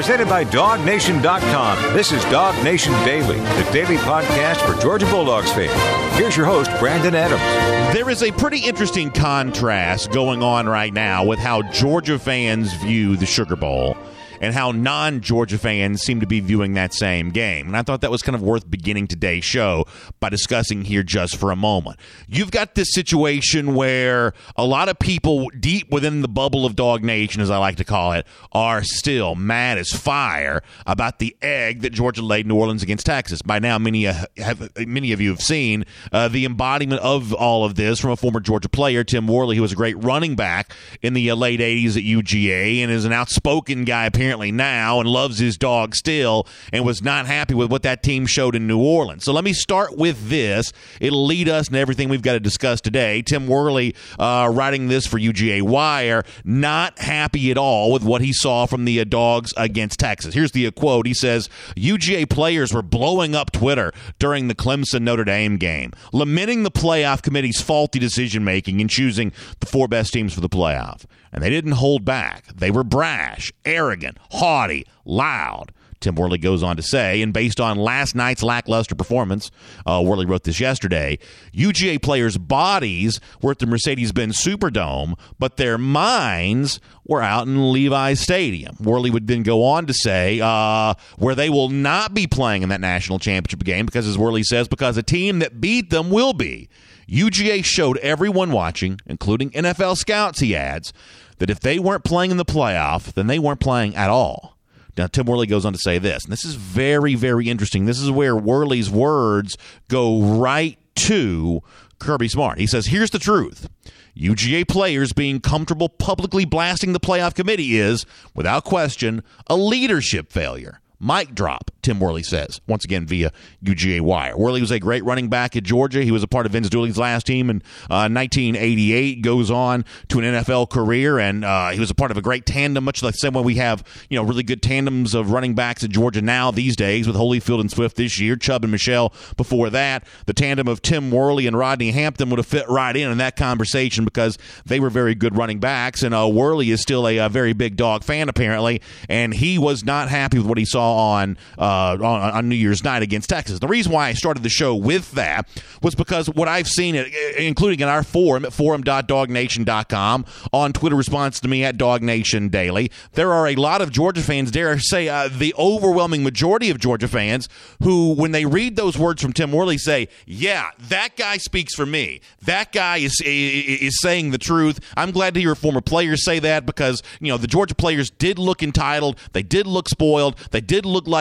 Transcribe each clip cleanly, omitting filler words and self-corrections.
Presented by DogNation.com. This is Dog Nation Daily, the daily podcast for Georgia Bulldogs fans. Here's your host, Brandon Adams. There is a pretty interesting contrast going on right now with how Georgia fans view the Sugar Bowl and how non-Georgia fans seem to be viewing that same game. And I thought that was kind of worth beginning today's show by discussing here just for a moment. You've got this situation where a lot of people deep within the bubble of Dog Nation, as I like to call it, are still mad as fire about the egg that Georgia laid New Orleans against Texas. By now, many of you have seen the embodiment of all of this from a former Georgia player, Tim Worley, who was a great running back in the late 80s at UGA and is an outspoken guy apparently now and loves his dog still and was not happy with what that team showed in New Orleans. So let me start with this. It'll lead us in everything we've got to discuss today. Tim Worley writing this for UGA Wire, not happy at all with what he saw from the Dogs against Texas. Here's the quote. He says, UGA players were blowing up Twitter during the Clemson-Notre Dame game, lamenting the playoff committee's faulty decision-making in choosing the four best teams for the playoff. And they didn't hold back. They were brash, arrogant, haughty, loud. Tim Worley goes on to say, and based on last night's lackluster performance, Worley wrote this yesterday, UGA players' bodies were at the Mercedes-Benz Superdome, but their minds were out in Levi's Stadium. Worley would then go on to say where they will not be playing in that national championship game because, as Worley says, because a team that beat them will be. UGA showed everyone watching, including NFL scouts, he adds, that if they weren't playing in the playoff, then they weren't playing at all. Now, Tim Worley goes on to say this, and this is very, very interesting. This is where Worley's words go right to Kirby Smart. He says, here's the truth. UGA players being comfortable publicly blasting the playoff committee is, without question, a leadership failure. Mic drop, Tim Worley says, once again via UGA Wire. Worley was a great running back at Georgia. He was a part of Vince Dooley's last team in 1988, goes on to an NFL career, and he was a part of a great tandem, much like the same way we have really good tandems of running backs at Georgia now these days with Holyfield and Swift this year, Chubb and Michelle before that. The tandem of Tim Worley and Rodney Hampton would have fit right in that conversation because they were very good running backs, and Worley is still a very big Dog fan apparently, and he was not happy with what he saw on New Year's night against Texas. The reason why I started the show with that was because what I've seen, including in our forum at forum.dognation.com, on Twitter response to me at DogNation Daily, there are a lot of Georgia fans, dare I say the overwhelming majority of Georgia fans, who, when they read those words from Tim Worley, say, yeah, that guy speaks for me. That guy is saying the truth. I'm glad to hear former players say that because, the Georgia players did look entitled. They did look spoiled. They did look like,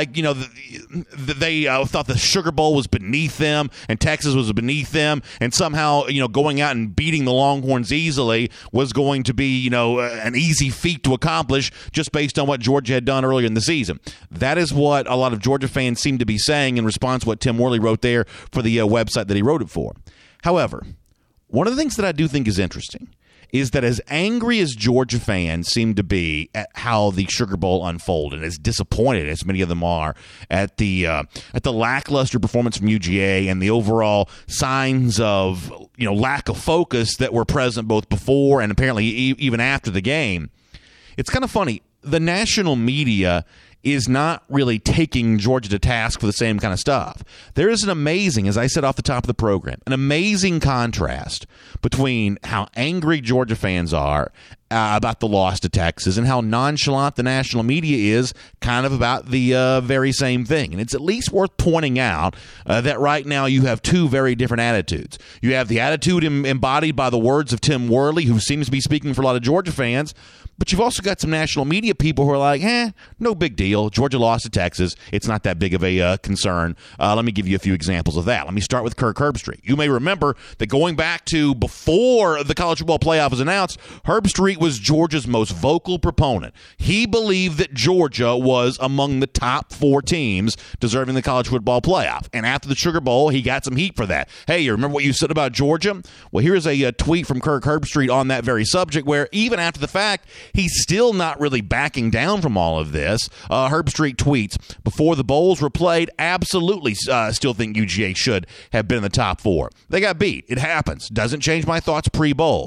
they thought the Sugar Bowl was beneath them and Texas was beneath them, and somehow, going out and beating the Longhorns easily was going to be, an easy feat to accomplish just based on what Georgia had done earlier in the season. That is what a lot of Georgia fans seem to be saying in response to what Tim Worley wrote there for the website that he wrote it for. However, one of the things that I do think is interesting is that as angry as Georgia fans seem to be at how the Sugar Bowl unfolded, as disappointed as many of them are at the lackluster performance from UGA and the overall signs of lack of focus that were present both before and apparently even after the game, it's kind of funny. The national media is not really taking Georgia to task for the same kind of stuff. There is an amazing, as I said off the top of the program, an amazing contrast between how angry Georgia fans are about the loss to Texas and how nonchalant the national media is kind of about the very same thing. And it's at least worth pointing out that right now you have two very different attitudes. You have the attitude embodied by the words of Tim Worley, who seems to be speaking for a lot of Georgia fans, but you've also got some national media people who are like, no big deal. Georgia lost to Texas. It's not that big of a concern. Let me give you a few examples of that. Let me start with Kirk Herbstreit. You may remember that going back to before the college football playoff was announced, Herbstreit was Georgia's most vocal proponent. He believed that Georgia was among the top 4 teams deserving the college football playoff. And after the Sugar Bowl, he got some heat for that. Hey, you remember what you said about Georgia? Well, here's a tweet from Kirk Herbstreit on that very subject where even after the fact, he's still not really backing down from all of this. Herbstreit tweets, before the bowls were played, absolutely still think UGA should have been in the top 4. They got beat. It happens. Doesn't change my thoughts pre-bowls.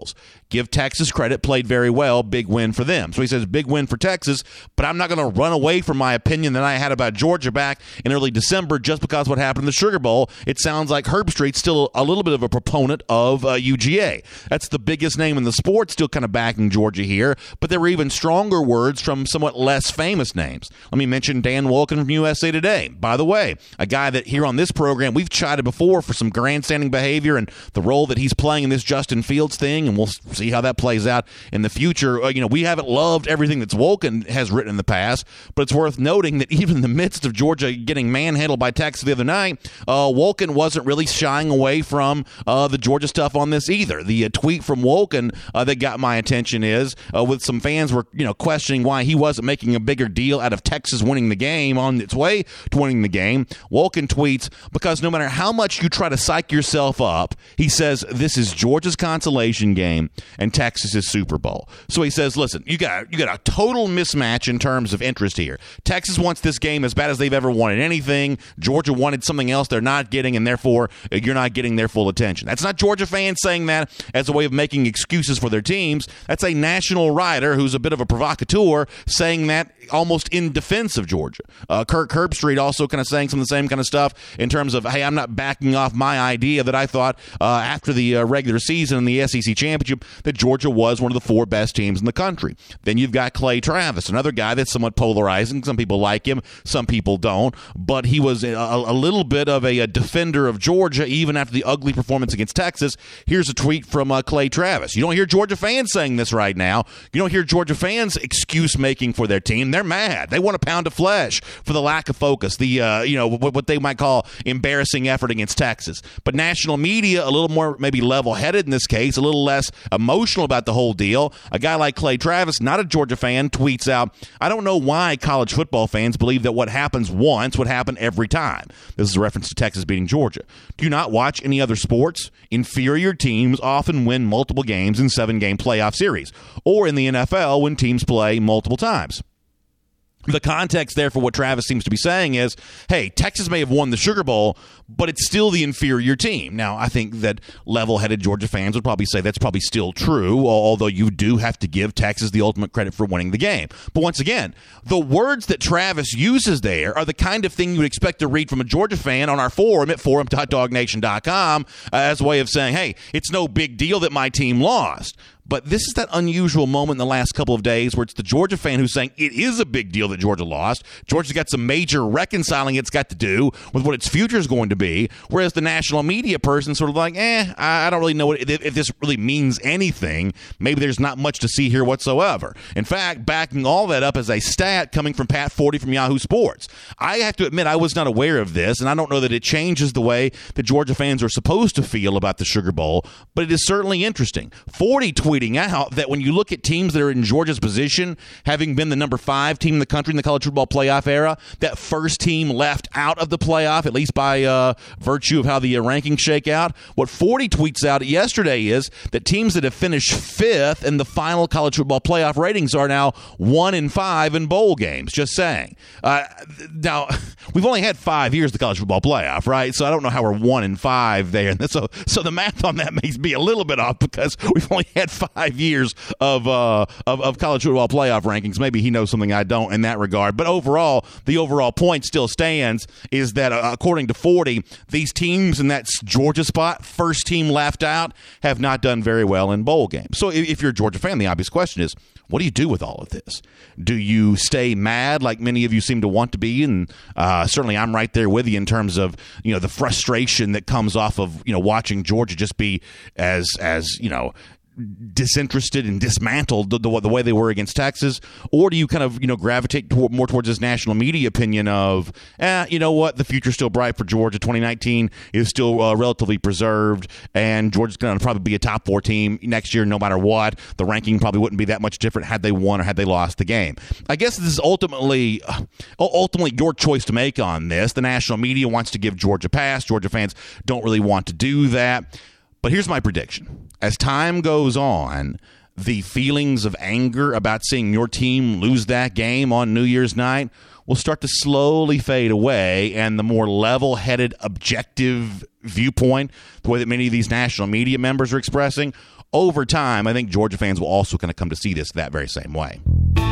give Texas credit, played very well, big win for them. So he says big win for Texas, but I'm not going to run away from my opinion that I had about Georgia back in early December just because what happened in the Sugar Bowl. It sounds like Herbstreit's still a little bit of a proponent of UGA. That's the biggest name in the sport, still kind of backing Georgia here, but there were even stronger words from somewhat less famous names. Let me mention Dan Wolken from USA Today. By the way, a guy that here on this program we've chided before for some grandstanding behavior and the role that he's playing in this Justin Fields thing, and we'll see how that plays out in the future. We haven't loved everything that's Wolken has written in the past, but it's worth noting that even in the midst of Georgia getting manhandled by Texas the other night, Wolken wasn't really shying away from the Georgia stuff on this either. The tweet from Wolken that got my attention is with some fans were questioning why he wasn't making a bigger deal out of Texas winning the game on its way to winning the game. Wolken tweets, because no matter how much you try to psych yourself up, he says this is Georgia's consolation game and Texas's Super Bowl. So he says, listen, you got a total mismatch in terms of interest here. Texas wants this game as bad as they've ever wanted anything. Georgia wanted something else they're not getting, and therefore you're not getting their full attention. That's not Georgia fans saying that as a way of making excuses for their teams. That's a national writer who's a bit of a provocateur saying that almost in defense of Georgia. Kirk Herbstreit also kind of saying some of the same kind of stuff in terms of, hey, I'm not backing off my idea that I thought after the regular season and the SEC championship that Georgia was one of the 4 best teams in the country. Then you've got Clay Travis, another guy that's somewhat polarizing. Some people like him, some people don't, but he was a little bit of a defender of Georgia even after the ugly performance against Texas. Here's a tweet from Clay Travis. You don't hear Georgia fans saying this right now. You don't hear Georgia fans excuse making for their team. They're mad. They want a pound of flesh for the lack of focus, the what they might call embarrassing effort against Texas. But national media, a little more maybe level-headed in this case, a little less emotional about the whole deal. A guy like Clay Travis, not a Georgia fan, tweets out, I don't know why college football fans believe that what happens once would happen every time. This is a reference to Texas beating Georgia. Do you not watch any other sports? Inferior teams often win multiple games in 7-game playoff series, or in the NFL when teams play multiple times. The context there for what Travis seems to be saying is, hey, Texas may have won the Sugar Bowl, but it's still the inferior team. Now, I think that level-headed Georgia fans would probably say that's probably still true, although you do have to give Texas the ultimate credit for winning the game. But once again, the words that Travis uses there are the kind of thing you would expect to read from a Georgia fan on our forum at forum.dognation.com as a way of saying, hey, it's no big deal that my team lost. But this is that unusual moment in the last couple of days where it's the Georgia fan who's saying it is a big deal that Georgia lost. Georgia's got some major reconciling it's got to do with what its future is going to be, whereas the national media person sort of like, I don't really know if this really means anything. Maybe there's not much to see here whatsoever. In fact, backing all that up as a stat coming from Pat Forty from Yahoo Sports. I have to admit I was not aware of this, and I don't know that it changes the way that Georgia fans are supposed to feel about the Sugar Bowl, but it is certainly interesting. Forty tweeted out that when you look at teams that are in Georgia's position, having been the number 5 team in the country in the college football playoff era, that first team left out of the playoff, at least by virtue of how the rankings shake out. What 40 tweets out yesterday is that teams that have finished 5th in the final college football playoff ratings are now 1-5 in bowl games. Just saying. Now, we've only had 5 years of the college football playoff, right? So I don't know how we're 1-5 there. So the math on that may be a little bit off because we've only had 5 years of college football playoff rankings. Maybe he knows something I don't in that regard. But overall, the overall point still stands is that according to 40, these teams in that Georgia spot, first team left out, have not done very well in bowl games. So if you're a Georgia fan, the obvious question is, what do you do with all of this? Do you stay mad like many of you seem to want to be? And certainly I'm right there with you in terms of, the frustration that comes off of, watching Georgia just be as disinterested and dismantled the way they were against Texas? Or do you kind of gravitate more towards this national media opinion of you know what, the future's still bright for Georgia, 2019 is still relatively preserved, and Georgia's going to probably be a top 4 team next year no matter what. The ranking probably wouldn't be that much different had they won or had they lost the game. I guess this is ultimately your choice to make on this. The national media wants to give Georgia a pass. Georgia fans don't really want to do that. But here's my prediction. As time goes on, the feelings of anger about seeing your team lose that game on New Year's night will start to slowly fade away, and the more level-headed, objective viewpoint, the way that many of these national media members are expressing, over time, I think Georgia fans will also kind of come to see this that very same way.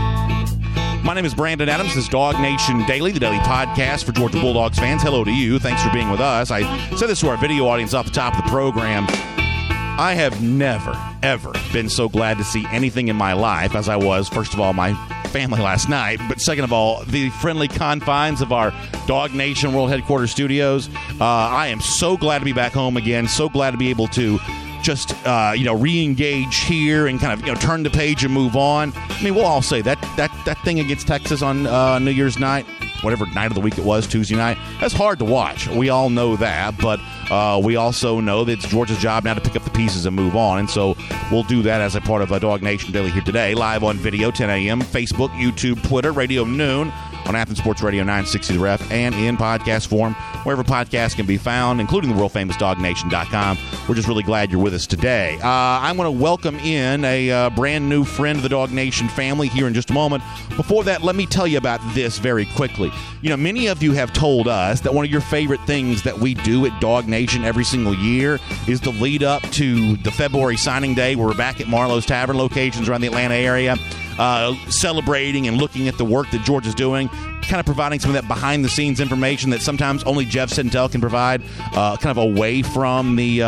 My name is Brandon Adams. This is Dog Nation Daily, the daily podcast for Georgia Bulldogs fans. Hello to you. Thanks for being with us. I said this to our video audience off the top of the program. I have never, ever been so glad to see anything in my life as I was, first of all, my family last night, but second of all, the friendly confines of our Dog Nation World Headquarters studios. I am so glad to be back home again, so glad to be able to just, re-engage here and kind of, turn the page and move on. I mean, we'll all say that thing against Texas on New Year's night, whatever night of the week it was, Tuesday night, that's hard to watch. We all know that, but we also know that it's Georgia's job now to pick up the pieces and move on, and so we'll do that as a part of Dog Nation Daily here today, live on video, 10 a.m., Facebook, YouTube, Twitter, Radio Noon, on Athens Sports Radio 960 The Ref, and in podcast form, wherever podcasts can be found, including the world-famous DogNation.com. We're just really glad you're with us today. I'm going to welcome in a brand new friend of the Dog Nation family here in just a moment. Before that, let me tell you about this very quickly. You know, many of you have told us that one of your favorite things that we do at Dog Nation every single year is the lead up to the February signing day, where we're back at Marlowe's Tavern locations around the Atlanta area, celebrating and looking at the work that Georgia's doing, kind of providing some of that behind-the-scenes information that sometimes only Jeff Sentell can provide, kind of away from the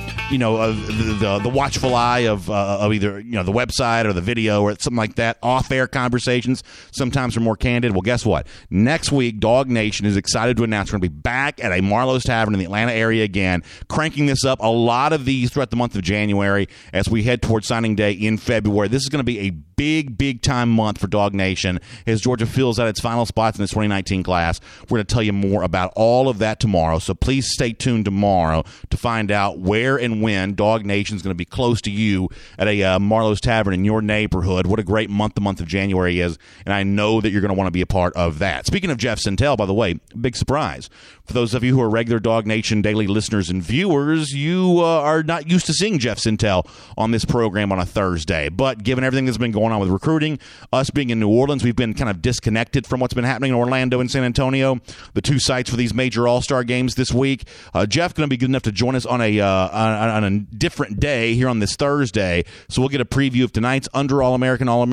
watchful eye of either the website or the video or something like that. Off-air conversations sometimes are more candid. Well, guess what? Next week, Dog Nation is excited to announce we're going to be back at a Marlowe's Tavern in the Atlanta area again, cranking this up. A lot of these throughout the month of January as we head towards signing day in February. This is going to be a big time month for Dog Nation as Georgia fills out its final spots in this 2019 class. We're going to tell you more about all of that tomorrow, so please stay tuned tomorrow to find out where and when Dog Nation is going to be close to you at a Marlowe's Tavern in your neighborhood. What a great month the month of January is, and I know that you're going to want to be a part of that. Speaking of Jeff Sentell, by the way, big surprise. For those of you who are regular Dog Nation Daily listeners and viewers, you are not used to seeing Jeff Sentell on this program on a Thursday, but given everything that's been going on with recruiting, us being in New Orleans, we've been kind of disconnected from what's been happening in Orlando and San Antonio, the two sites for these major all-star games this week. Jeff going to be good enough to join us on a different day here on this Thursday, so we'll get a preview of tonight's Under Armour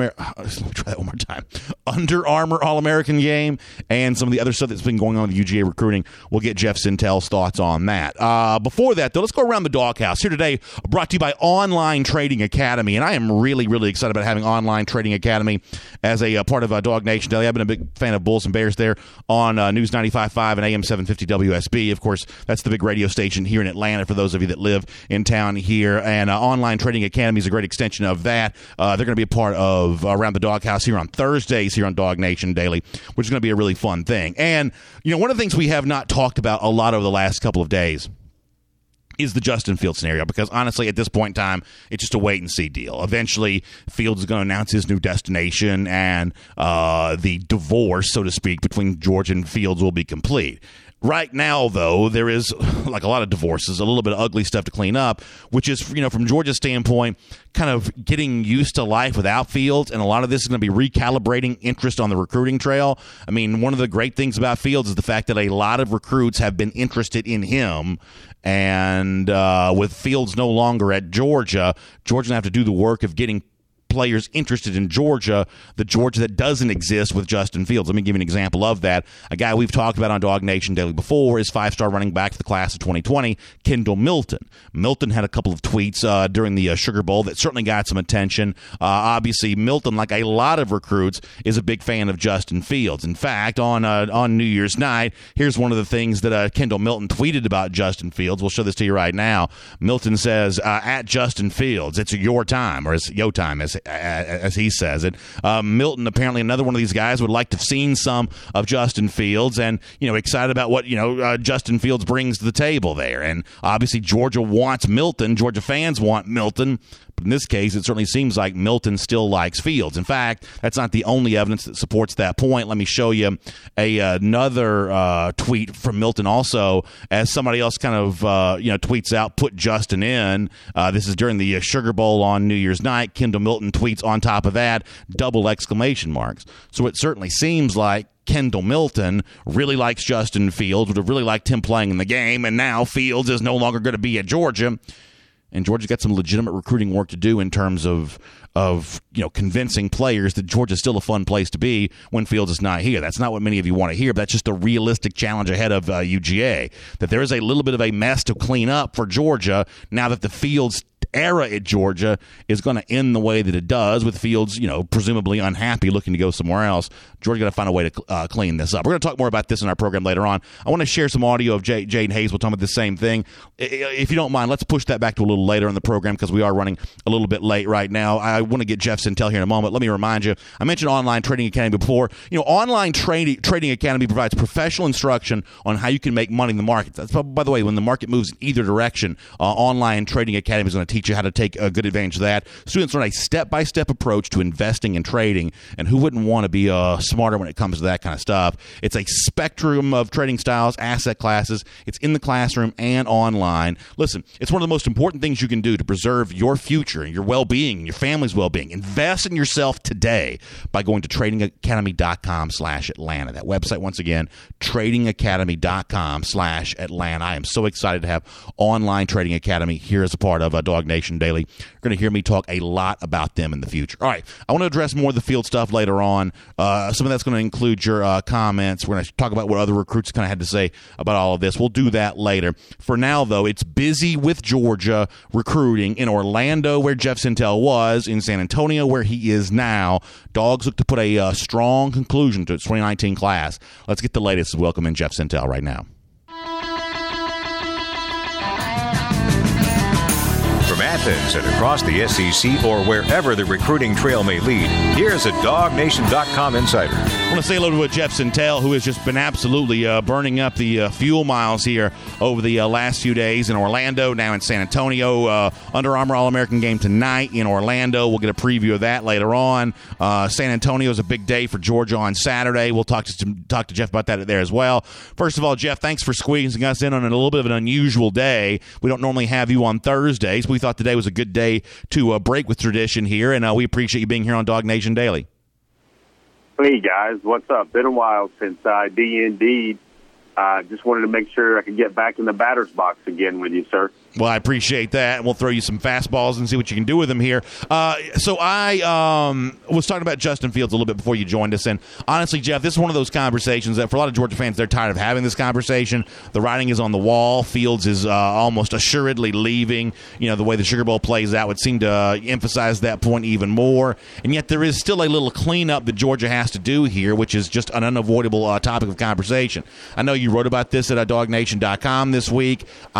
All-American game and some of the other stuff that's been going on with UGA recruiting. We'll get Jeff Sentell's thoughts on that. Before that, though, let's go around the doghouse. Here today, brought to you by Online Trading Academy, and I am really excited about having Online Trading Academy as a part of Dog Nation Daily. I've been a big fan of Bulls and Bears there on News 95.5 and AM 750 WSB. Of course, that's the big radio station here in Atlanta for those of you that live in town here, and Online Trading Academy is a great extension of that. They're going to be a part of Around the Doghouse here on Thursdays here on Dog Nation Daily, which is going to be a really fun thing. And, one of the things we have not talked about a lot over the last couple of days is the Justin Fields scenario, because honestly, at this point in time, it's just a wait-and-see deal. Eventually, Fields is going to announce his new destination, and the divorce, so to speak, between Georgia and Fields will be complete. Right now, though, there is, like a lot of divorces, a little bit of ugly stuff to clean up, which is, from Georgia's standpoint, kind of getting used to life without Fields, and a lot of this is going to be recalibrating interest on the recruiting trail. I mean, one of the great things about Fields is the fact that a lot of recruits have been interested in him, and with Fields no longer at Georgia's going to have to do the work of getting players interested in Georgia, the Georgia that doesn't exist with Justin Fields. Let me give you an example of that. A guy we've talked about on Dog Nation Daily before is five-star running back for the class of 2020, Kendall Milton. Milton had a couple of tweets during the Sugar Bowl that certainly got some attention. Obviously, Milton, like a lot of recruits, is a big fan of Justin Fields. In fact, on New Year's night, here's one of the things that Kendall Milton tweeted about Justin Fields. We'll show this to you right now. Milton says, at Justin Fields, it's your time, or it's yo time, as he says it. Milton, apparently another one of these guys, would like to have seen some of Justin Fields, and excited about what Justin Fields brings to the table there. And obviously Georgia wants Milton. Georgia fans want Milton. But in this case, it certainly seems like Milton still likes Fields. In fact, that's not the only evidence that supports that point. Let me show you another tweet from Milton also, as somebody else kind of tweets out, put Justin in. This is during the Sugar Bowl on New Year's night. Kendall Milton tweets on top of that, double exclamation marks. So it certainly seems like Kendall Milton really likes Justin Fields, would have really liked him playing in the game, and now Fields is no longer going to be at Georgia. and Georgia's got some legitimate recruiting work to do in terms of convincing players that Georgia's still a fun place to be when Fields is not here. That's not what many of you want to hear, but that's just a realistic challenge ahead of UGA, that there is a little bit of a mess to clean up for Georgia now that the Fields era at Georgia is going to end the way that it does, with Fields, presumably unhappy, looking to go somewhere else. Georgia got to find a way to clean this up. We're going to talk more about this in our program later on. I want to share some audio of Jaden Hazel talking about the same thing. If you don't mind, let's push that back to a little later in the program because we are running a little bit late right now. I want to get Jeff Sentell here in a moment. Let me remind you, I mentioned Online Trading Academy before. Online Trading Academy provides professional instruction on how you can make money in the market. That's, by the way, when the market moves in either direction, Online Trading Academy is going to teach you how to take a good advantage of that. Students learn a step-by-step approach to investing and trading, and who wouldn't want to be smarter when it comes to that kind of stuff? It's a spectrum of trading styles, asset classes. It's in the classroom and online. Listen, it's one of the most important things you can do to preserve your future and your well-being and your family's well-being. Invest in yourself today by going to tradingacademy.com/Atlanta. That website, once again, tradingacademy.com/Atlanta. I am so excited to have Online Trading Academy here as a part of Dog Nation Daily. You're going to hear me talk a lot about them in the future. All right, I want to address more of the field stuff later on. Some of that's going to include your comments. We're going to talk about what other recruits kind of had to say about all of this. We'll do that later. For now, though, it's busy with Georgia recruiting in Orlando, where Jeff Sentell was, in San Antonio, where he is now. Dogs look to put a strong conclusion to its 2019 class. Let's get the latest and welcome in Jeff Sentell right now. From Athens and across the SEC or wherever the recruiting trail may lead, here's a DogNation.com insider. I want to say hello to Jeff Sentell, who has just been absolutely burning up the fuel miles here over the last few days in Orlando, now in San Antonio. Under Armour All-American game tonight in Orlando. We'll get a preview of that later on. San Antonio is a big day for Georgia on Saturday. We'll talk to Jeff about that there as well. First of all, Jeff, thanks for squeezing us in on a little bit of an unusual day. We don't normally have you on Thursdays. We thought today was a good day to break with tradition here, and we appreciate you being here on Dog Nation Daily. Hey, guys. What's up? Been a while since D&D. Just wanted to make sure I could get back in the batter's box again with you, sir. Well, I appreciate that. We'll throw you some fastballs and see what you can do with them here. So I was talking about Justin Fields a little bit before you joined us. And honestly, Jeff, this is one of those conversations that for a lot of Georgia fans, they're tired of having this conversation. The writing is on the wall. Fields is almost assuredly leaving. The way the Sugar Bowl plays out would seem to emphasize that point even more. And yet there is still a little cleanup that Georgia has to do here, which is just an unavoidable topic of conversation. I know you wrote about this at DogNation.com this week.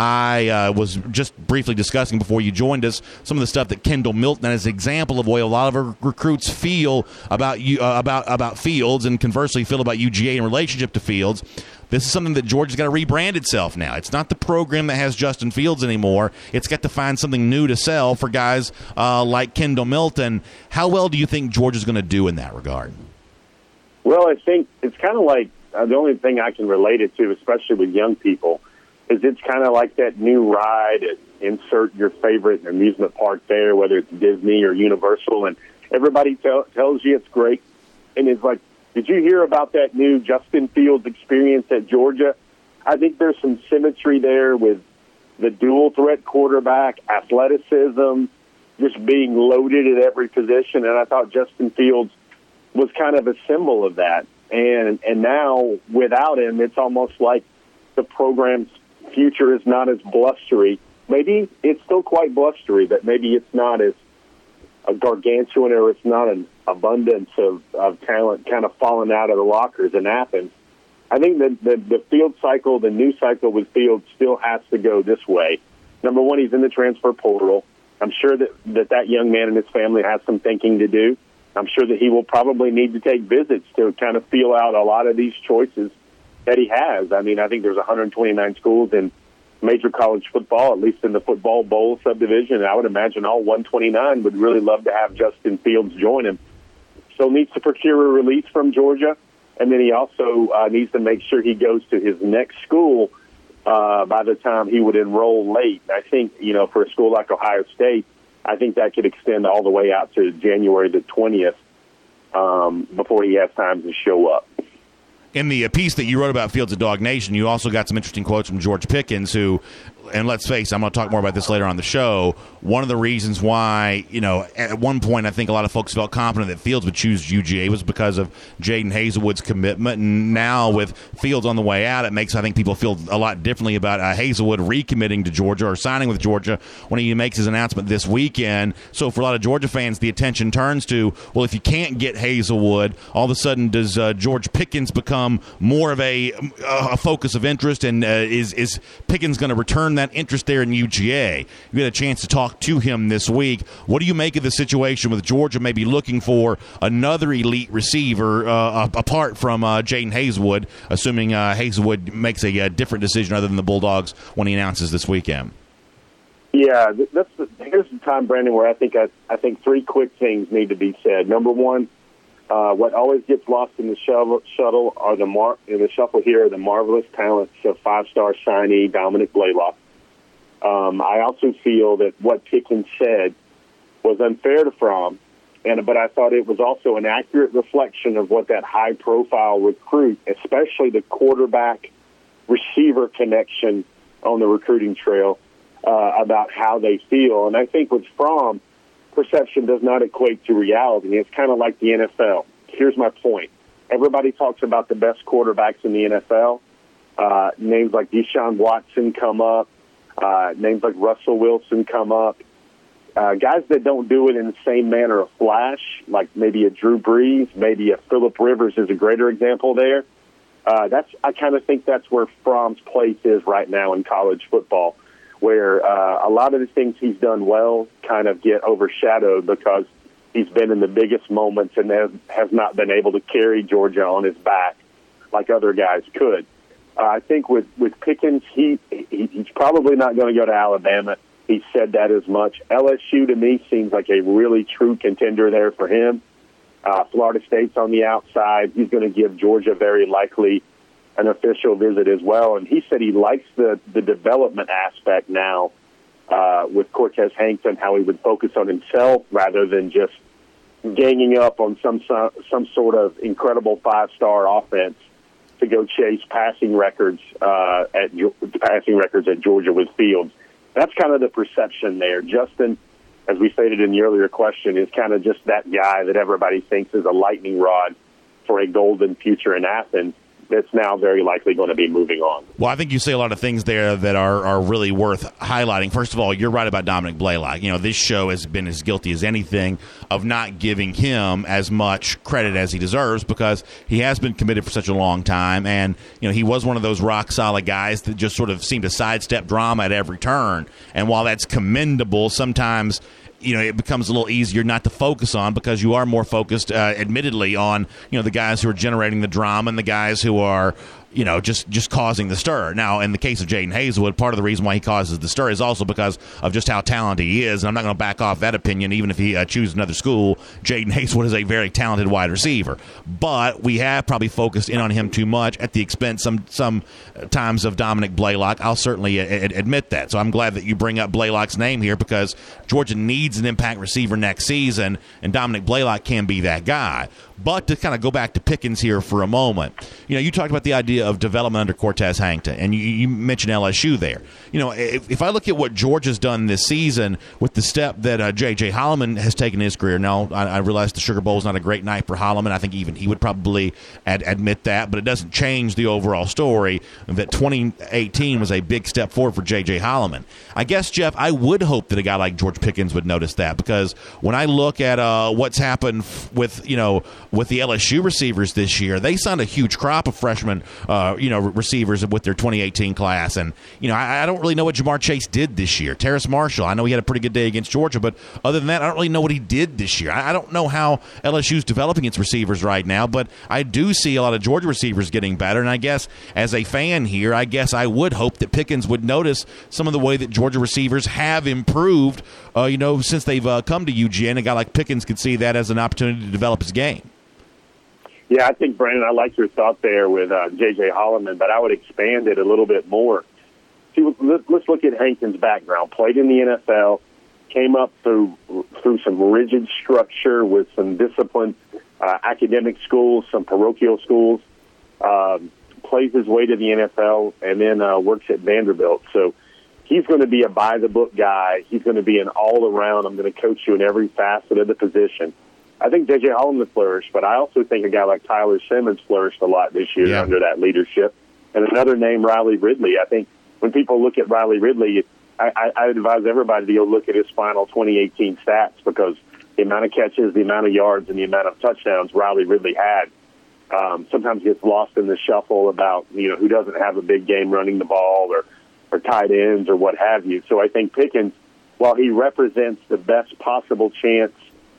I was just briefly discussing before you joined us some of the stuff that Kendall Milton as an example of the way a lot of our recruits feel about about Fields, and conversely feel about UGA in relationship to Fields. This is something that Georgia's got to rebrand itself now. It's not the program that has Justin Fields anymore. It's got to find something new to sell for guys like Kendall Milton. How well do you think Georgia's going to do in that regard? Well, I think it's kind of like the only thing I can relate it to, especially with young people, is it's kind of like that new ride at insert your favorite amusement park there, whether it's Disney or Universal, and everybody tells you it's great. And it's like, did you hear about that new Justin Fields experience at Georgia? I think there's some symmetry there with the dual threat quarterback, athleticism, just being loaded at every position. And I thought Justin Fields was kind of a symbol of that. And now, without him, it's almost like the program's future is not as blustery. Maybe it's still quite blustery, but maybe it's not as a gargantuan, or it's not an abundance of talent kind of falling out of the lockers in Athens. I think that the Field cycle, the new cycle with Field, still has to go this way. Number one, he's in the transfer portal. I'm sure that young man and his family has some thinking to do. I'm sure that he will probably need to take visits to kind of feel out a lot of these choices that he has. I mean, I think there's 129 schools in major college football, at least in the football bowl subdivision. And I would imagine all 129 would really love to have Justin Fields join him. So needs to procure a release from Georgia. And then he also needs to make sure he goes to his next school by the time he would enroll late. I think, for a school like Ohio State, I think that could extend all the way out to January the 20th before he has time to show up. In the piece that you wrote about Fields at Dog Nation, you also got some interesting quotes from George Pickens, who, and let's face it, I'm going to talk more about this later on the show. One of the reasons why, at one point I think a lot of folks felt confident that Fields would choose UGA was because of Jaden Hazelwood's commitment. And now with Fields on the way out, it makes, I think, people feel a lot differently about Hazelwood recommitting to Georgia or signing with Georgia when he makes his announcement this weekend. So for a lot of Georgia fans, the attention turns to, well, if you can't get Hazelwood, all of a sudden does George Pickens become more of a focus of interest, and is Pickens going to return that interest there in UGA? You had a chance to talk to him this week. What do you make of the situation with Georgia maybe looking for another elite receiver apart from Jaden Hazelwood, assuming Hazelwood makes a different decision other than the Bulldogs when he announces this weekend? Yeah, here's the time, Brandon, where I think three quick things need to be said. Number one, what always gets lost in the shuttle are in the shuffle here are the marvelous talents of five-star signee Dominic Blaylock. I also feel that what Pickens said was unfair to Fromm, but I thought it was also an accurate reflection of what that high-profile recruit, especially the quarterback-receiver connection on the recruiting trail, about how they feel. And I think with Fromm, perception does not equate to reality. It's kind of like the NFL. Here's my point. Everybody talks about the best quarterbacks in the NFL. Names like Deshaun Watson come up. Names like Russell Wilson come up. Guys that don't do it in the same manner of flash, like maybe a Drew Brees, maybe a Phillip Rivers is a greater example there. I kind of think that's where Fromm's place is right now in college football, where a lot of the things he's done well kind of get overshadowed because he's been in the biggest moments and has not been able to carry Georgia on his back like other guys could. I think with Pickens, he's probably not going to go to Alabama. He said that as much. LSU, to me, seems like a really true contender there for him. Florida State's on the outside. He's going to give Georgia very likely an official visit as well. And he said he likes the development aspect now with Cortez Hankton, how he would focus on himself rather than just ganging up on some sort of incredible five-star offense to go chase passing records at Georgia with Fields. That's kind of the perception there. Justin, as we stated in the earlier question, is kind of just that guy that everybody thinks is a lightning rod for a golden future in Athens. That's now very likely going to be moving on. Well, I think you say a lot of things there that are really worth highlighting. First of all, you're right about Dominic Blaylock. This show has been as guilty as anything of not giving him as much credit as he deserves because he has been committed for such a long time. And, he was one of those rock-solid guys that just sort of seemed to sidestep drama at every turn. And while that's commendable, sometimes it becomes a little easier not to focus on because you are more focused, admittedly, on, the guys who are generating the drama and the guys who are, just causing the stir. Now, in the case of Jaden Hazelwood, part of the reason why he causes the stir is also because of just how talented he is. And I'm not going to back off that opinion, even if he chooses another school. Jaden Hazelwood is a very talented wide receiver. But we have probably focused in on him too much at the expense some times of Dominic Blaylock. I'll certainly admit that. So I'm glad that you bring up Blaylock's name here because Georgia needs an impact receiver next season, and Dominic Blaylock can be that guy. But to kind of go back to Pickens here for a moment, you talked about the idea of development under Cortez Hankton, and you mentioned LSU there. If I look at what Georgia's done this season with the step that J.J. Holloman has taken in his career, now I realize the Sugar Bowl is not a great night for Holloman. I think even he would probably admit that, but it doesn't change the overall story that 2018 was a big step forward for J.J. Holloman. I guess, Jeff, I would hope that a guy like George Pickens would notice that because when I look at what's happened with the LSU receivers this year, they signed a huge crop of freshmen, receivers with their 2018 class. And, I don't really know what Jamar Chase did this year. Terrace Marshall, I know he had a pretty good day against Georgia, but other than that, I don't really know what he did this year. I don't know how LSU's developing its receivers right now, but I do see a lot of Georgia receivers getting better. And I guess as a fan here, I would hope that Pickens would notice some of the way that Georgia receivers have improved, since they've come to UGA. And a guy like Pickens could see that as an opportunity to develop his game. Yeah, I think, Brandon, I like your thought there with J.J. Holloman, but I would expand it a little bit more. See, let's look at Hankton's background. Played in the NFL, came up through some rigid structure with some disciplined academic schools, some parochial schools. plays his way to the NFL, and then works at Vanderbilt. So he's going to be a by-the-book guy. He's going to be an all-around, I'm going to coach you in every facet of the position. I think J.J. Holland flourished, but I also think a guy like Tyler Simmons flourished a lot this year under that leadership. And another name, Riley Ridley. I think when people look at Riley Ridley, I advise everybody to go look at his final 2018 stats, because the amount of catches, the amount of yards, and the amount of touchdowns Riley Ridley had sometimes gets lost in the shuffle about, who doesn't have a big game running the ball or tight ends or what have you. So I think Pickens, while he represents the best possible chance,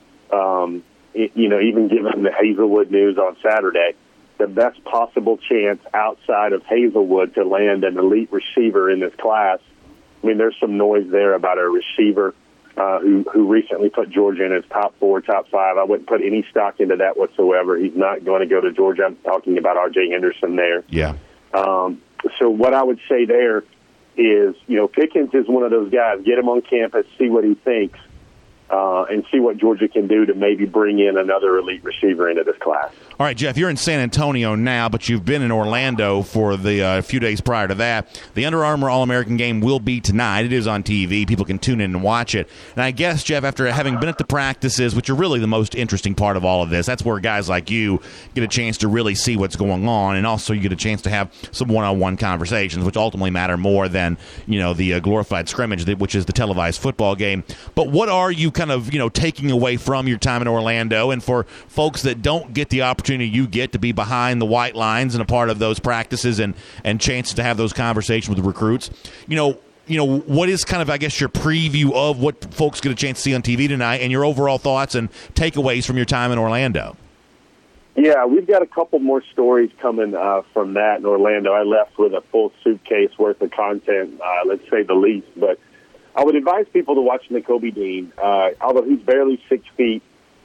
even given the Hazelwood news on Saturday, the best possible chance outside of Hazelwood to land an elite receiver in this class. I mean, there's some noise there about a receiver who recently put Georgia in his top 4, top 5. I wouldn't put any stock into that whatsoever. He's not going to go to Georgia. I'm talking about R.J. Henderson there. Yeah. So what I would say there is, Pickens is one of those guys. Get him on campus, see what he thinks, and see what Georgia can do to maybe bring in another elite receiver into this class. All right, Jeff, you're in San Antonio now, but you've been in Orlando for the few days prior to that. The Under Armour All-American game will be tonight. It is on TV. People can tune in and watch it. And I guess, Jeff, after having been at the practices, which are really the most interesting part of all of this, that's where guys like you get a chance to really see what's going on, and also you get a chance to have some one-on-one conversations, which ultimately matter more than, the glorified scrimmage, which is the televised football game. But what are you kind of, taking away from your time in Orlando? And for folks that don't get the opportunity you get to be behind the white lines and a part of those practices and chances to have those conversations with the recruits, what is kind of, I guess, your preview of what folks get a chance to see on TV tonight and your overall thoughts and takeaways from your time in Orlando? Yeah, we've got a couple more stories coming from that in Orlando. I left with a full suitcase worth of content, let's say the least. But I would advise people to watch Nakobe Dean. Although he's barely 6 feet,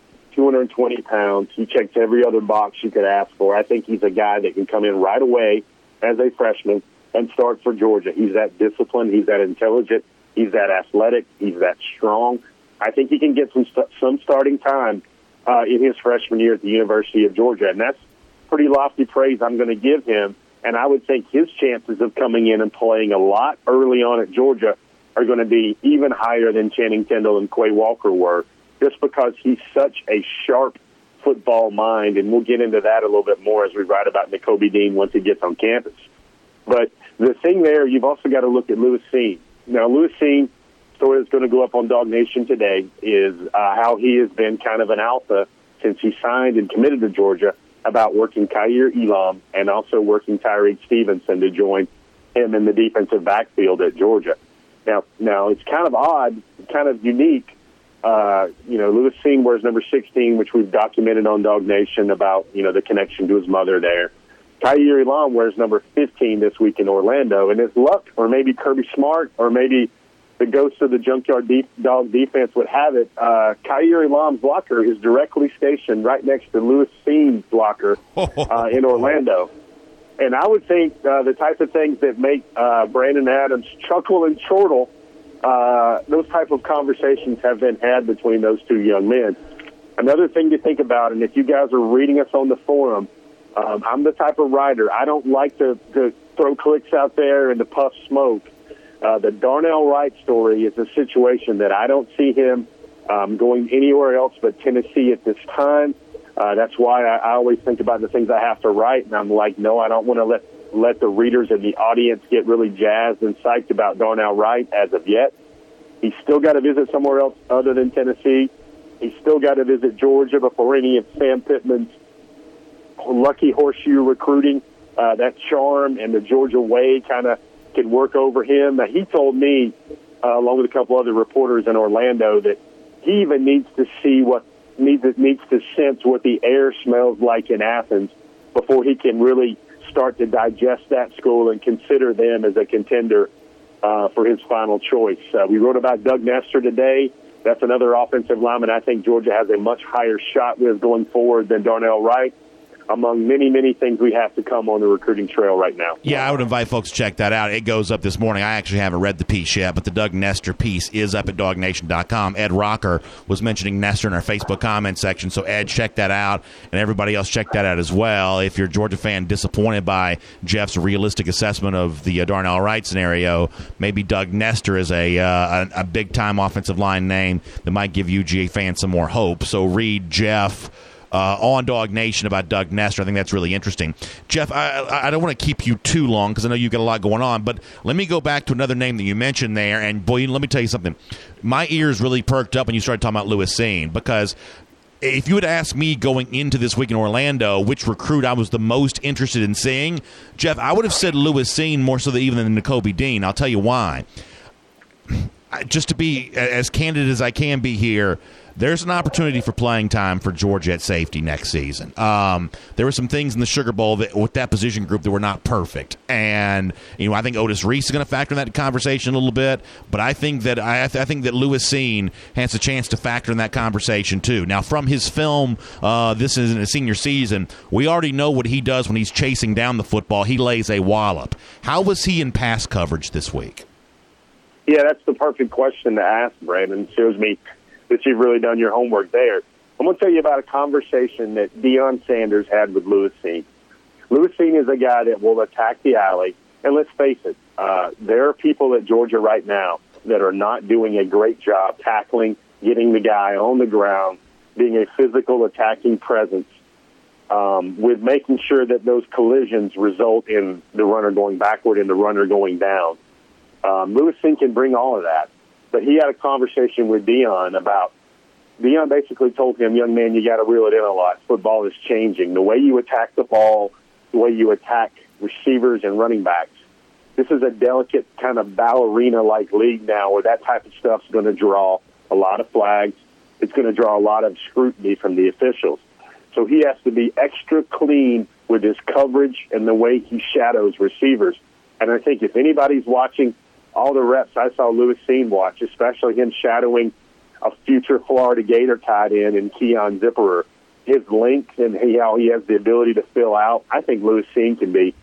220 pounds, he checks every other box you could ask for. I think he's a guy that can come in right away as a freshman and start for Georgia. He's that disciplined, he's that intelligent, he's that athletic, he's that strong. I think he can get some starting time in his freshman year at the University of Georgia, and that's pretty lofty praise I'm going to give him. And I would think his chances of coming in and playing a lot early on at Georgia are going to be even higher than Channing Tindall and Quay Walker were, just because he's such a sharp football mind, and we'll get into that a little bit more as we write about Nakobe Dean once he gets on campus. But the thing there, you've also got to look at Lewis Cine. Now, Lewis Cine, story that's going to go up on Dog Nation today, is how he has been kind of an alpha since he signed and committed to Georgia about working Kaiir Elam and also working Tyreek Stevenson to join him in the defensive backfield at Georgia. Now it's kind of odd, kind of unique. Lewis Cine wears number 16, which we've documented on Dog Nation about, the connection to his mother there. Kaiir Elam wears number 15 this week in Orlando, and his luck, or maybe Kirby Smart, or maybe the ghost of the Junkyard Dog defense would have it, Kaiir Elam's locker is directly stationed right next to Lewis Cine's locker in Orlando. And I would think the type of things that make Brandon Adams chuckle and chortle, those type of conversations have been had between those two young men. Another thing to think about, and if you guys are reading us on the forum, I'm the type of writer, I don't like to throw clicks out there and to puff smoke. The Darnell Wright story is a situation that I don't see him going anywhere else but Tennessee at this time. That's why I always think about the things I have to write, and I'm like, no, I don't want to let the readers and the audience get really jazzed and psyched about Darnell Wright as of yet. He's still got to visit somewhere else other than Tennessee. He's still got to visit Georgia before any of Sam Pittman's lucky horseshoe recruiting, that charm and the Georgia way kind of can work over him. He told me, along with a couple other reporters in Orlando, that he even needs to sense what the air smells like in Athens before he can really start to digest that school and consider them as a contender for his final choice. We wrote about Doug Nestor today. That's another offensive lineman I think Georgia has a much higher shot with going forward than Darnell Wright. among many, many things we have to come on the recruiting trail right now. Yeah, I would invite folks to check that out. It goes up this morning. I actually haven't read the piece yet, but the Doug Nestor piece is up at DogNation.com. Ed Rocker was mentioning Nestor in our Facebook comment section, so Ed, check that out, and everybody else check that out as well. If you're a Georgia fan disappointed by Jeff's realistic assessment of the Darnell Wright scenario, maybe Doug Nestor is a big-time offensive line name that might give UGA fans some more hope. So read Jeff on Dog Nation about Doug Nestor. I think that's really interesting. Jeff, I don't want to keep you too long because I know you've got a lot going on, but let me go back to another name that you mentioned there, and boy, let me tell you something. My ears really perked up when you started talking about Lewis Cine, because if you had asked me going into this week in Orlando which recruit I was the most interested in seeing, Jeff, I would have said Lewis Cine more so even than Nakobe Dean. I'll tell you why. Just to be as candid as I can be here, there's an opportunity for playing time for Georgia at safety next season. There were some things in the Sugar Bowl with that position group that were not perfect, and I think Otis Reese is going to factor in that conversation a little bit. But I think that I think that Lewis Cine has a chance to factor in that conversation too. Now, from his film, this isn't a senior season. We already know what he does when he's chasing down the football. He lays a wallop. How was he in pass coverage this week? Yeah, that's the perfect question to ask, Brandon. It shows me that you've really done your homework there. I'm going to tell you about a conversation that Deion Sanders had with Lewis Cine. Lewis Cine is a guy that will attack the alley. And let's face it, there are people at Georgia right now that are not doing a great job tackling, getting the guy on the ground, being a physical attacking presence, with making sure that those collisions result in the runner going backward and the runner going down. Lewis Cine can bring all of that. But he had a conversation with Deion about, Deion basically told him, young man, you got to reel it in a lot. Football is changing. The way you attack the ball, the way you attack receivers and running backs, this is a delicate kind of ballerina-like league now where that type of stuff's going to draw a lot of flags. It's going to draw a lot of scrutiny from the officials. So he has to be extra clean with his coverage and the way he shadows receivers. And I think if anybody's watching all the reps I saw Lewis Cine watch, especially him shadowing a future Florida Gator tight end in Keon Zipperer, his length and how he has the ability to fill out, I think Lewis Cine can be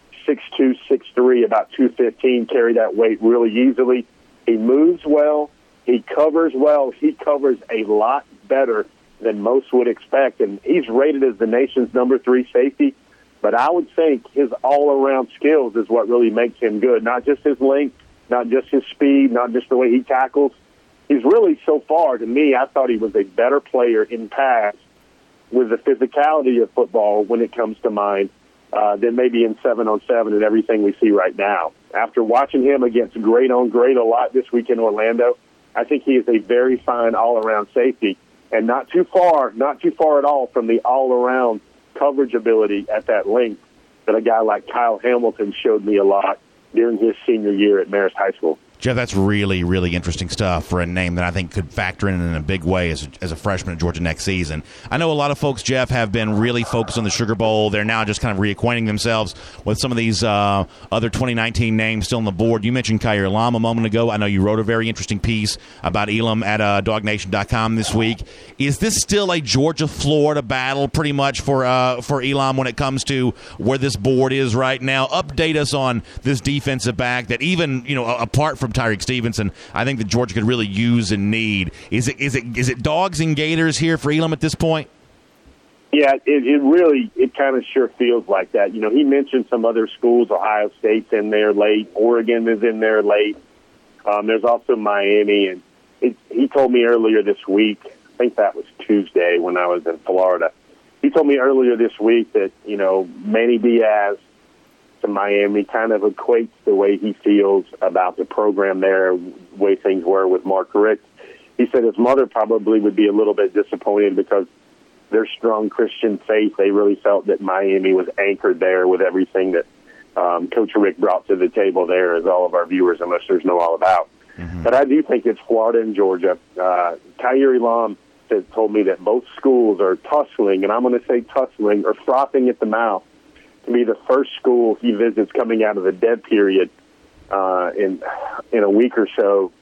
6'2", 6'3", about 215, carry that weight really easily. He moves well. He covers well. He covers a lot better than most would expect, and he's rated as the nation's number 3 safety. But I would think his all-around skills is what really makes him good, not just his length, not just his speed, not just the way he tackles. He's really, so far, to me, I thought he was a better player in pass with the physicality of football when it comes to mind than maybe in 7-on-7 and everything we see right now. After watching him against grade-on-grade a lot this week in Orlando, I think he is a very fine all-around safety and not too far at all from the all-around coverage ability at that length that a guy like Kyle Hamilton showed me a lot during his senior year at Marist High School. Jeff, that's really, really interesting stuff for a name that I think could factor in a big way as a freshman at Georgia next season. I know a lot of folks, Jeff, have been really focused on the Sugar Bowl. They're now just kind of reacquainting themselves with some of these other 2019 names still on the board. You mentioned Kaiir Elam a moment ago. I know you wrote a very interesting piece about Elam at DogNation.com this week. Is this still a Georgia-Florida battle pretty much for Elam when it comes to where this board is right now? Update us on this defensive back that even, apart from Tyreek Stevenson, I think that Georgia could really use and need. Is it dogs and gators here for Elam at this point? Yeah, it kind of sure feels like that. He mentioned some other schools. Ohio State's in there late. Oregon is in there late. There's also Miami. And he told me earlier this week, I think that was Tuesday when I was in Florida, he told me earlier this week that, Manny Diaz to Miami kind of equates the way he feels about the program there, the way things were with Mark Richt. He said his mother probably would be a little bit disappointed because their strong Christian faith, they really felt that Miami was anchored there with everything that Coach Richt brought to the table there, as all of our viewers and listeners know all about. Mm-hmm. But I do think it's Florida and Georgia. Kaiir Elam told me that both schools are tussling, and I'm going to say tussling, or frothing at the mouth, to be the first school he visits coming out of the dead period in a week or so,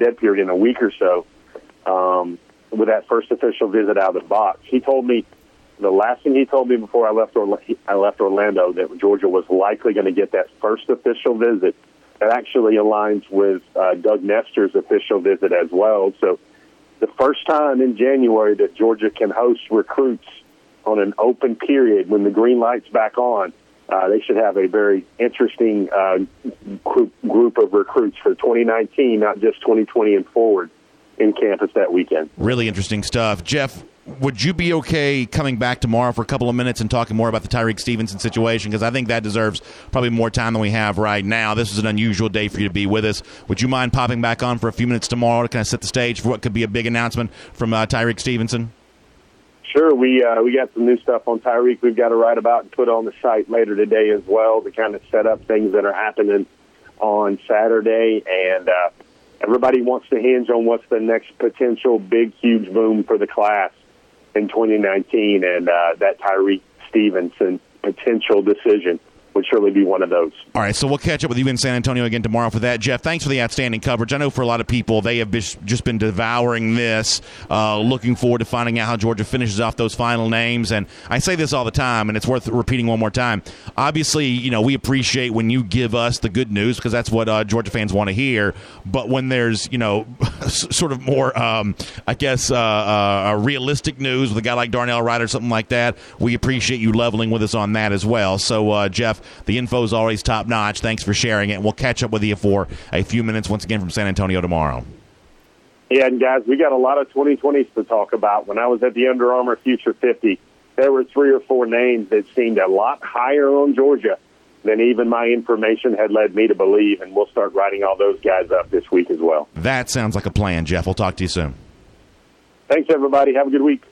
with that first official visit out of the box. He told me the last thing he told me before I left Orlando, that Georgia was likely going to get that first official visit. That actually aligns with Doug Nestor's official visit as well. So the first time in January that Georgia can host recruits on an open period when the green light's back on, they should have a very interesting group of recruits for 2019, not just 2020 and forward, in campus that weekend. Really interesting stuff. Jeff, would you be okay coming back tomorrow for a couple of minutes and talking more about the Tyrique Stevenson situation? Because I think that deserves probably more time than we have right now. This is an unusual day for you to be with us. Would you mind popping back on for a few minutes tomorrow to kind of set the stage for what could be a big announcement from Tyrique Stevenson? Sure. We got some new stuff on Tyrique we've got to write about and put on the site later today as well to kind of set up things that are happening on Saturday. And everybody wants to hinge on what's the next potential big, huge boom for the class in 2019, and that Tyrique Stevenson potential decision would surely be one of those. All right, so we'll catch up with you in San Antonio again tomorrow for that. Jeff, thanks for the outstanding coverage. I know for a lot of people, they have just been devouring this, looking forward to finding out how Georgia finishes off those final names. And I say this all the time, and it's worth repeating one more time. Obviously, you know, we appreciate when you give us the good news because that's what Georgia fans want to hear. But when there's, you know, sort of more, realistic news with a guy like Darnell Wright or something like that, we appreciate you leveling with us on that as well. So, Jeff, the info is always top-notch. Thanks for sharing it. We'll catch up with you for a few minutes once again from San Antonio tomorrow. Yeah, and guys, we got a lot of 2020s to talk about. When I was at the Under Armour Future 50, there were 3 or 4 names that seemed a lot higher on Georgia than even my information had led me to believe, and we'll start writing all those guys up this week as well. That sounds like a plan, Jeff. We'll talk to you soon. Thanks, everybody. Have a good week.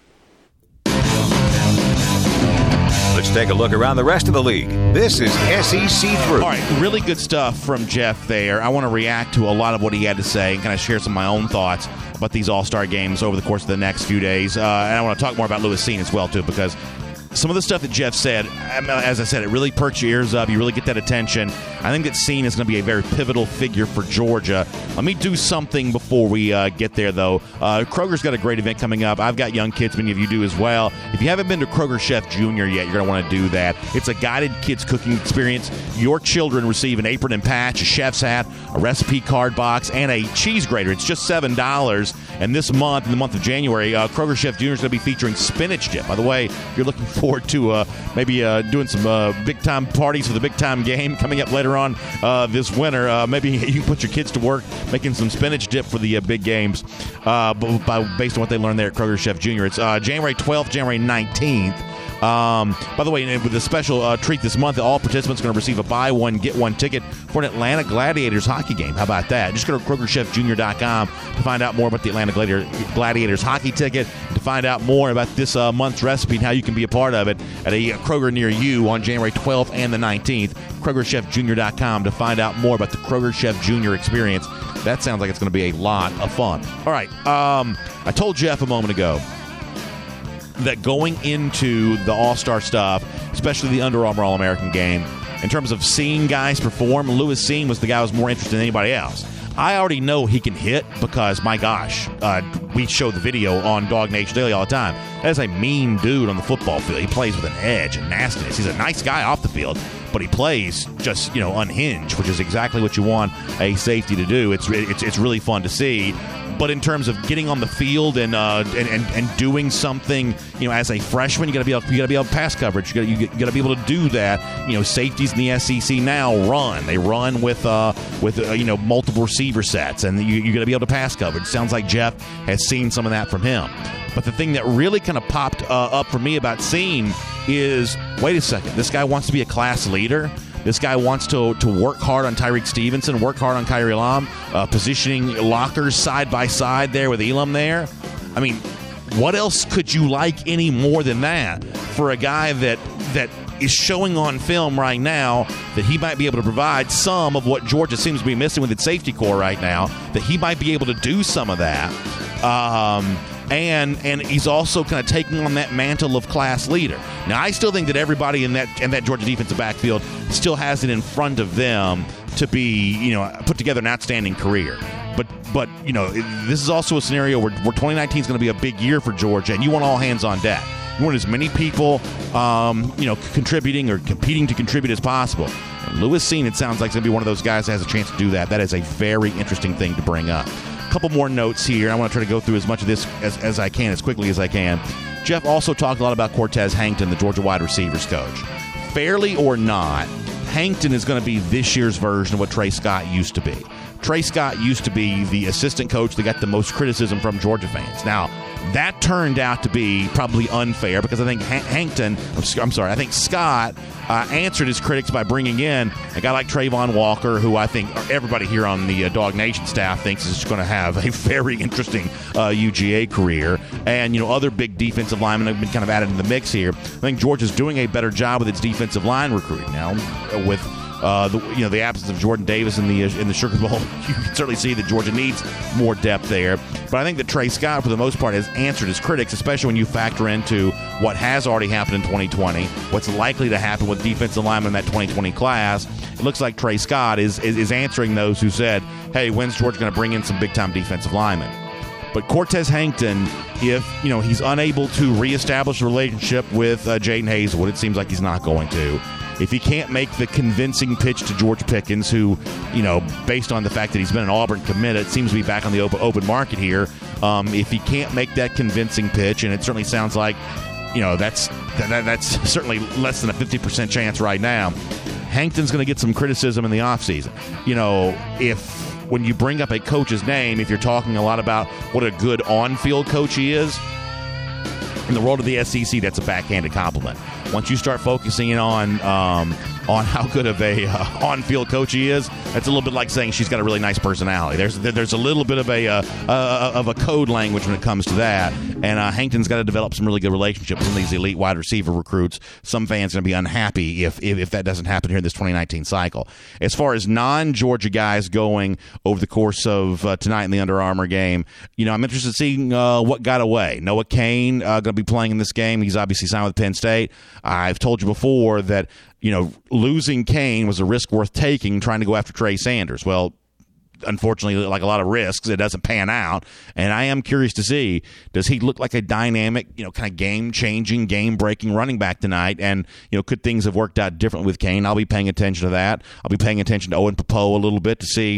Let's take a look around the rest of the league. This is SEC Through. All right, really good stuff from Jeff there. I want to react to a lot of what he had to say and kind of share some of my own thoughts about these All-Star games over the course of the next few days. And I want to talk more about Lewis Cine as well, too, because some of the stuff that Jeff said, as I said, it really perks your ears up. You really get that attention. I think that Cine is going to be a very pivotal figure for Georgia. Let me do something before we get there, though. Kroger's got a great event coming up. I've got young kids. Many of you do as well. If you haven't been to Kroger Chef Junior yet, you're going to want to do that. It's a guided kids cooking experience. Your children receive an apron and patch, a chef's hat, a recipe card box, and a cheese grater. It's just $7. And this month, in the month of January, Kroger Chef Junior is going to be featuring spinach dip. By the way, if you're looking forward to maybe doing some big-time parties for the big-time game coming up later on this winter, maybe you can put your kids to work making some spinach dip for the big games based on what they learned there at Kroger Chef Junior. It's January 12th, January 19th. By the way, with a special treat this month, all participants are going to receive a buy one, get one ticket for an Atlanta Gladiators hockey game. How about that? Just go to KrogerChefJunior.com to find out more about the Atlanta Gladiators hockey ticket, to find out more about this month's recipe and how you can be a part of it at a Kroger near you on January 12th and the 19th. KrogerChefJunior.com to find out more about the Kroger Chef Junior experience. That sounds like it's going to be a lot of fun. All right. I told Jeff a moment ago that going into the All-Star stuff, especially the Under Armour All-American game, in terms of seeing guys perform, Lewis Cine was the guy who was more interested than anybody else. I already know he can hit because, my gosh, we show the video on Dog Nation Daily all the time. That is a mean dude on the football field. He plays with an edge and nastiness. He's a nice guy off the field, but he plays just, unhinged, which is exactly what you want a safety to do. It's really fun to see. But in terms of getting on the field and doing something, as a freshman, you got to be able to pass coverage. You got to be able to do that. Safeties in the SEC now run. They run with multiple receiver sets, and you got to be able to pass coverage. Sounds like Jeff has seen some of that from him. But the thing that really kind of popped up for me about Cine is, wait a second, this guy wants to be a class leader. This guy wants to work hard on Tyrique Stevenson, work hard on Kaiir Elam, positioning lockers side by side there with Elam there. I mean, what else could you like any more than that for a guy that is showing on film right now that he might be able to provide some of what Georgia seems to be missing with its safety core right now, that he might be able to do some of that. And he's also kind of taking on that mantle of class leader. Now, I still think that everybody in that Georgia defensive backfield still has it in front of them to be, put together an outstanding career. But this is also a scenario where 2019 is going to be a big year for Georgia, and you want all hands on deck. You want as many people, contributing or competing to contribute as possible. And Lewis Cine, it sounds like, is going to be one of those guys that has a chance to do that. That is a very interesting thing to bring up. A couple more notes here. I want to try to go through as much of this as I can, as quickly as I can. Jeff also talked a lot about Cortez Hankton, the Georgia wide receivers coach. Fairly or not, Hankton is going to be this year's version of what Trey Scott used to be. Trey Scott used to be the assistant coach that got the most criticism from Georgia fans. Now, that turned out to be probably unfair because I think I think Scott answered his critics by bringing in a guy like Trayvon Walker, who I think everybody here on the Dog Nation staff thinks is going to have a very interesting UGA career. And, other big defensive linemen have been kind of added in the mix here. I think Georgia's doing a better job with its defensive line recruiting now with the absence of Jordan Davis in the Sugar Bowl. You can certainly see that Georgia needs more depth there. But I think that Trey Scott, for the most part, has answered his critics, especially when you factor into what has already happened in 2020, what's likely to happen with defensive linemen in that 2020 class. It looks like Trey Scott is answering those who said, hey, when's Georgia going to bring in some big-time defensive linemen? But Cortez Hankton, if he's unable to reestablish a relationship with Jaden Hazelwood, it seems like he's not going to. If he can't make the convincing pitch to George Pickens, who, based on the fact that he's been an Auburn commit, it seems to be back on the open market here. If he can't make that convincing pitch, and it certainly sounds like, that's certainly less than a 50% chance right now, Hankton's going to get some criticism in the offseason. When you bring up a coach's name, if you're talking a lot about what a good on-field coach he is, in the world of the SEC, that's a backhanded compliment. Once you start focusing in on how good of a on-field coach he is, that's a little bit like saying she's got a really nice personality. There's a little bit of a code language when it comes to that, and Hankton's got to develop some really good relationships with some of these elite wide receiver recruits. Some fans are going to be unhappy if that doesn't happen here in this 2019 cycle. As far as non-Georgia guys going over the course of tonight in the Under Armour game, I'm interested in seeing what got away. Noah Cain going to be playing in this game. He's obviously signed with Penn State. I've told you before that losing Cain was a risk worth taking trying to go after Trey Sanders. Well, unfortunately, like a lot of risks, it doesn't pan out. And I am curious to see, does he look like a dynamic, kind of game-changing, game-breaking running back tonight? And, could things have worked out differently with Cain? I'll be paying attention to that. I'll be paying attention to Owen Popo a little bit to see,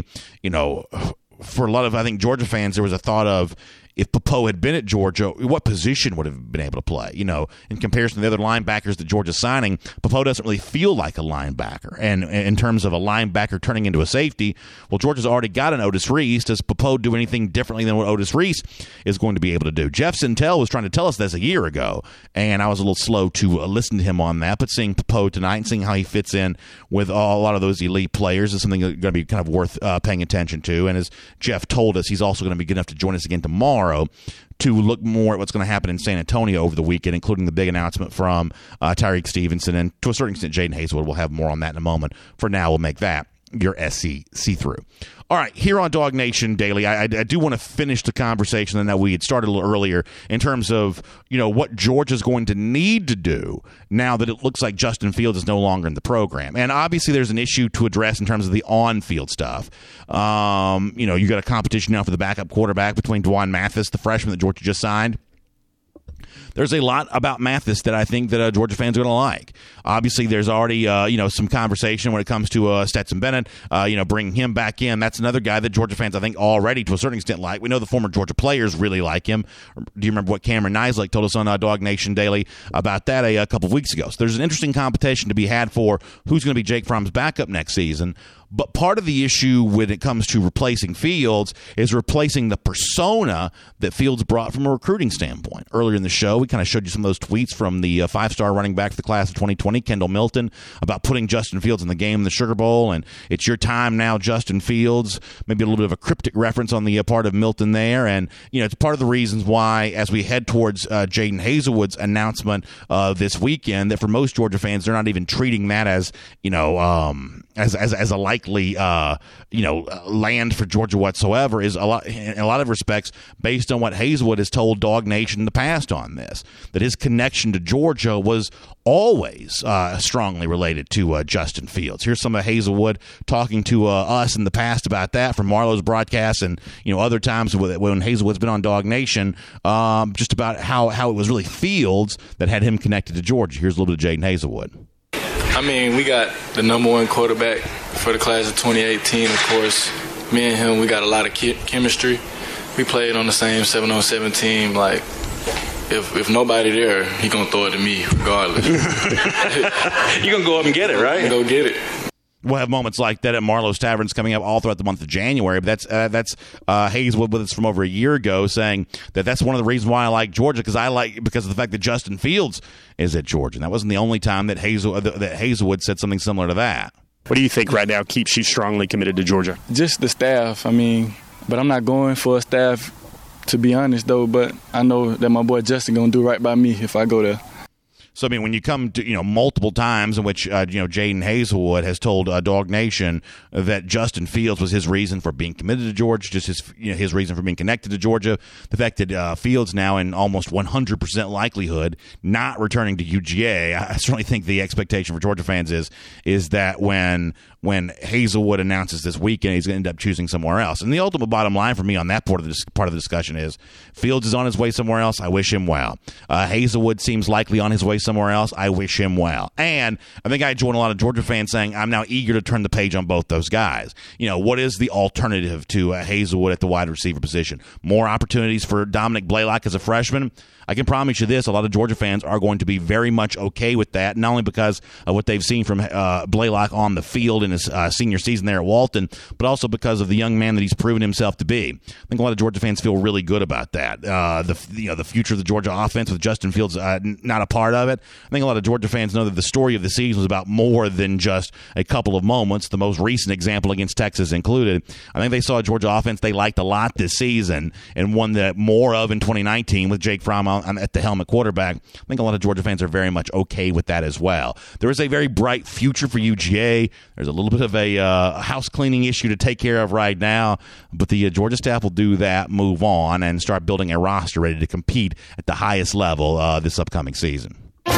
for a lot of, I think, Georgia fans, there was a thought of, if Popo had been at Georgia, what position would have been able to play? In comparison to the other linebackers that Georgia's signing, Popo doesn't really feel like a linebacker. And in terms of a linebacker turning into a safety, well, Georgia's already got an Otis Reese. Does Popo do anything differently than what Otis Reese is going to be able to do? Jeff Sintel was trying to tell us this a year ago, and I was a little slow to listen to him on that. But seeing Popo tonight and seeing how he fits in with a lot of those elite players is something that's going to be kind of worth paying attention to. And as Jeff told us, he's also going to be good enough to join us again tomorrow to look more at what's going to happen in San Antonio over the weekend, including the big announcement from Tyreek Stevenson, and to a certain extent Jaden Hazelwood. We'll have more on that in a moment. For now, we'll make that your SC see-through. All right, here on Dog Nation Daily, I do want to finish the conversation that we had started a little earlier in terms of, what Georgia's going to need to do now that it looks like Justin Fields is no longer in the program. And obviously there's an issue to address in terms of the on-field stuff. You got a competition now for the backup quarterback between Dwan Mathis, the freshman that Georgia just signed. There's a lot about Mathis that I think that Georgia fans are going to like. Obviously, there's already some conversation when it comes to Stetson Bennett, bringing him back in. That's another guy that Georgia fans, I think, already to a certain extent like. We know the former Georgia players really like him. Do you remember what Cameron Nislake told us on Dog Nation Daily about that a couple of weeks ago? So there's an interesting competition to be had for who's going to be Jake Fromm's backup next season. But part of the issue when it comes to replacing Fields is replacing the persona that Fields brought from a recruiting standpoint. Earlier in the show, we kind of showed you some of those tweets from the five-star running back for the class of 2020, Kendall Milton, about putting Justin Fields in the game in the Sugar Bowl, and it's your time now, Justin Fields. Maybe a little bit of a cryptic reference on the part of Milton there. And, it's part of the reasons why, as we head towards Jaden Hazelwood's announcement this weekend, that for most Georgia fans, they're not even treating that as, as a likely land for Georgia whatsoever, is a lot in a lot of respects based on what Hazelwood has told Dog Nation in the past on this, that his connection to Georgia was always strongly related to Justin Fields. Here's some of Hazelwood talking to us in the past about that from Marlowe's broadcast and other times when Hazelwood's been on Dog Nation, just about how it was really Fields that had him connected to Georgia. Here's a little bit of Jaden Hazelwood. I mean, we got the number one quarterback for the class of 2018, of course. Me and him, we got a lot of chemistry. We played on the same 7-on-7 team. Like, if nobody there, he gonna throw it to me regardless. You gonna go up and get it, right? Go get it. We'll have moments like that at Marlowe's Taverns coming up all throughout the month of January. But that's Hazelwood with us from over a year ago, saying that's one of the reasons why I like Georgia, because of the fact that Justin Fields is at Georgia. And that wasn't the only time that Hazelwood said something similar to that. What do you think right now keeps you strongly committed to Georgia? Just the staff. I mean, but I'm not going for a staff, to be honest, though. But I know that my boy Justin going to do right by me if I go there. So, I mean, when you come to, multiple times in which, Jaden Hazelwood has told Dog Nation that Justin Fields was his reason for being committed to Georgia, just his reason for being connected to Georgia, the fact that Fields now in almost 100% likelihood not returning to UGA, I certainly think the expectation for Georgia fans is that when Hazelwood announces this weekend, he's going to end up choosing somewhere else. And the ultimate bottom line for me on that part of the discussion is Fields is on his way somewhere else. I wish him well. Hazelwood seems likely on his way somewhere else. I wish him well. And I think I joined a lot of Georgia fans saying I'm now eager to turn the page on both those guys. What is the alternative to Hazelwood at the wide receiver position? More opportunities for Dominic Blaylock as a freshman? I can promise you this, a lot of Georgia fans are going to be very much okay with that, not only because of what they've seen from Blaylock on the field in his senior season there at Walton, but also because of the young man that he's proven himself to be. I think a lot of Georgia fans feel really good about that. The future of the Georgia offense with Justin Fields not a part of it. I think a lot of Georgia fans know that the story of the season was about more than just a couple of moments, the most recent example against Texas included. I think they saw a Georgia offense they liked a lot this season and one that more of in 2019 with Jake Fromm at the helm at quarterback. I think a lot of Georgia fans are very much okay with that as well. There is a very bright future for UGA. There's a little bit of a house cleaning issue to take care of right now, but the Georgia staff will do that, move on, and start building a roster ready to compete at the highest level this upcoming season. All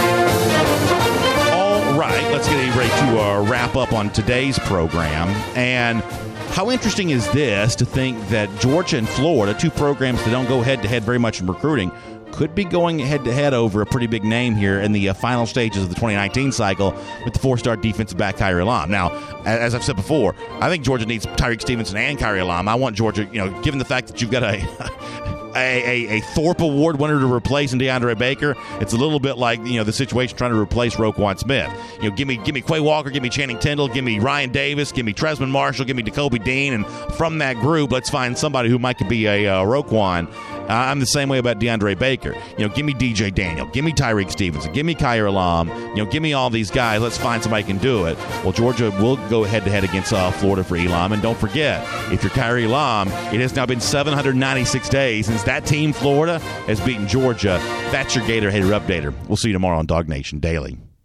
right, let's get ready to wrap up on today's program. And how interesting is this to think that Georgia and Florida, two programs that don't go head-to-head very much in recruiting, could be going head-to-head over a pretty big name here in the final stages of the 2019 cycle with the four-star defensive back Kyrie Elam. Now, as I've said before, I think Georgia needs Tyreek Stevenson and Kyrie Elam. I want Georgia, given the fact that you've got a Thorpe Award winner to replace in DeAndre Baker, it's a little bit like the situation trying to replace Roquan Smith. Give me Quay Walker, give me Channing Tindall, give me Ryan Davis, give me Tresman Marshall, give me D'Kobe Dean, and from that group, let's find somebody who might be a Roquan. I'm the same way about DeAndre Baker. Give me DJ Daniel, give me Tyreek Stevenson, give me Kyrie Elam, give me all these guys. Let's find somebody who can do it. Well, Georgia will go head-to-head against Florida for Elam, and don't forget, if you're Kyrie Elam, it has now been 796 days since that team, Florida, has beaten Georgia. That's your Gator Hater Updater. We'll see you tomorrow on Dog Nation Daily.